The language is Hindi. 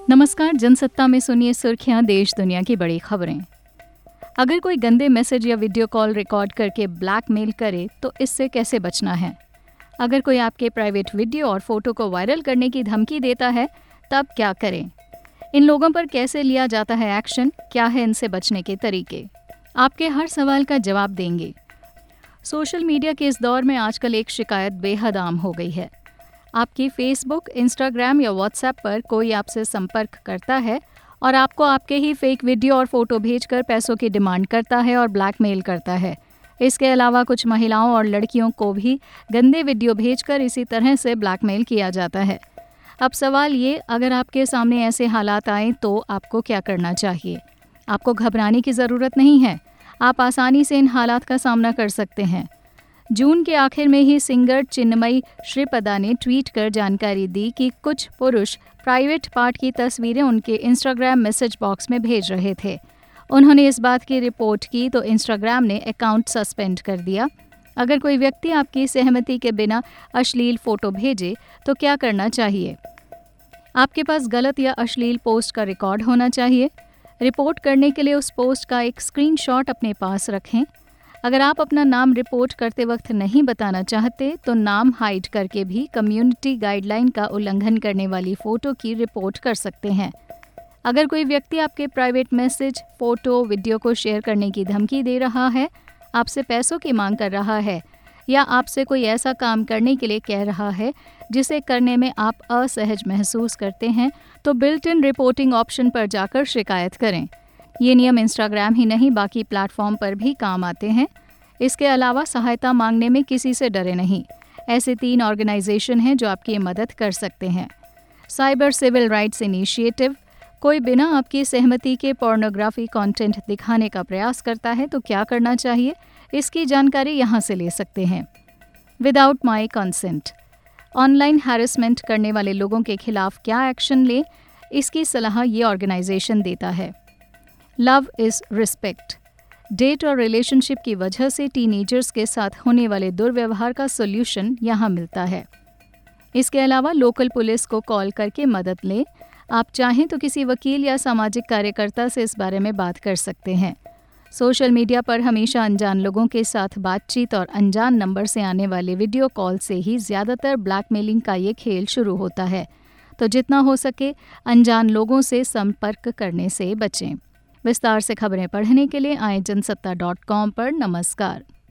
नमस्कार, जनसत्ता में सुनिए सुर्खियां देश दुनिया की बड़ी खबरें। अगर कोई गंदे मैसेज या वीडियो कॉल रिकॉर्ड करके ब्लैकमेल करे तो इससे कैसे बचना है। अगर कोई आपके प्राइवेट वीडियो और फोटो को वायरल करने की धमकी देता है तब क्या करें। इन लोगों पर कैसे लिया जाता है एक्शन, क्या है इनसे बचने के तरीके। आपके हर सवाल का जवाब देंगे। सोशल मीडिया के इस दौर में आजकल एक शिकायत बेहद आम हो गई है। आपकी फेसबुक, इंस्टाग्राम या व्हाट्सएप पर कोई आपसे संपर्क करता है और आपको आपके ही फेक वीडियो और फोटो भेजकर पैसों की डिमांड करता है और ब्लैकमेल करता है। इसके अलावा कुछ महिलाओं और लड़कियों को भी गंदे वीडियो भेजकर इसी तरह से ब्लैकमेल किया जाता है। अब सवाल ये, अगर आपके सामने ऐसे हालात आए तो आपको क्या करना चाहिए। आपको घबराने की ज़रूरत नहीं है, आप आसानी से इन हालात का सामना कर सकते हैं। जून के आखिर में ही सिंगर चिन्मयी श्रीपदा ने ट्वीट कर जानकारी दी कि कुछ पुरुष प्राइवेट पार्ट की तस्वीरें उनके इंस्टाग्राम मैसेज बॉक्स में भेज रहे थे। उन्होंने इस बात की रिपोर्ट की तो इंस्टाग्राम ने अकाउंट सस्पेंड कर दिया। अगर कोई व्यक्ति आपकी सहमति के बिना अश्लील फोटो भेजे तो क्या करना चाहिए। आपके पास गलत या अश्लील पोस्ट का रिकॉर्ड होना चाहिए। रिपोर्ट करने के लिए उस पोस्ट का एक स्क्रीनशॉट अपने पास रखें। अगर आप अपना नाम रिपोर्ट करते वक्त नहीं बताना चाहते तो नाम हाइड करके भी कम्युनिटी गाइडलाइन का उल्लंघन करने वाली फ़ोटो की रिपोर्ट कर सकते हैं। अगर कोई व्यक्ति आपके प्राइवेट मैसेज, फ़ोटो, वीडियो को शेयर करने की धमकी दे रहा है, आपसे पैसों की मांग कर रहा है या आपसे कोई ऐसा काम करने के लिए कह रहा है जिसे करने में आप असहज महसूस करते हैं, तो बिल्ट इन रिपोर्टिंग ऑप्शन पर जाकर शिकायत करें। ये नियम इंस्टाग्राम ही नहीं बाकी प्लेटफॉर्म पर भी काम आते हैं। इसके अलावा सहायता मांगने में किसी से डरे नहीं। ऐसे 3 ऑर्गेनाइजेशन हैं जो आपकी मदद कर सकते हैं। साइबर सिविल राइट्स इनिशिएटिव, कोई बिना आपकी सहमति के पोर्नोग्राफी कंटेंट दिखाने का प्रयास करता है तो क्या करना चाहिए, इसकी जानकारी यहाँ से ले सकते हैं। Without my consent, online harassment करने वाले लोगों के खिलाफ क्या एक्शन लें, इसकी सलाह ये ऑर्गेनाइजेशन देता है। लव इज़ रिस्पेक्ट, डेट और रिलेशनशिप की वजह से टीनेजर्स के साथ होने वाले दुर्व्यवहार का सोल्यूशन यहाँ मिलता है। इसके अलावा लोकल पुलिस को कॉल करके मदद लें। आप चाहें तो किसी वकील या सामाजिक कार्यकर्ता से इस बारे में बात कर सकते हैं। सोशल मीडिया पर हमेशा अनजान लोगों के साथ बातचीत और अनजान नंबर से आने वाले वीडियो कॉल से ही ज़्यादातर ब्लैकमेलिंग का ये खेल शुरू होता है, तो जितना हो सके अनजान लोगों से संपर्क करने से बचें। विस्तार से खबरें पढ़ने के लिए आएं जनसत्ता.com पर। नमस्कार।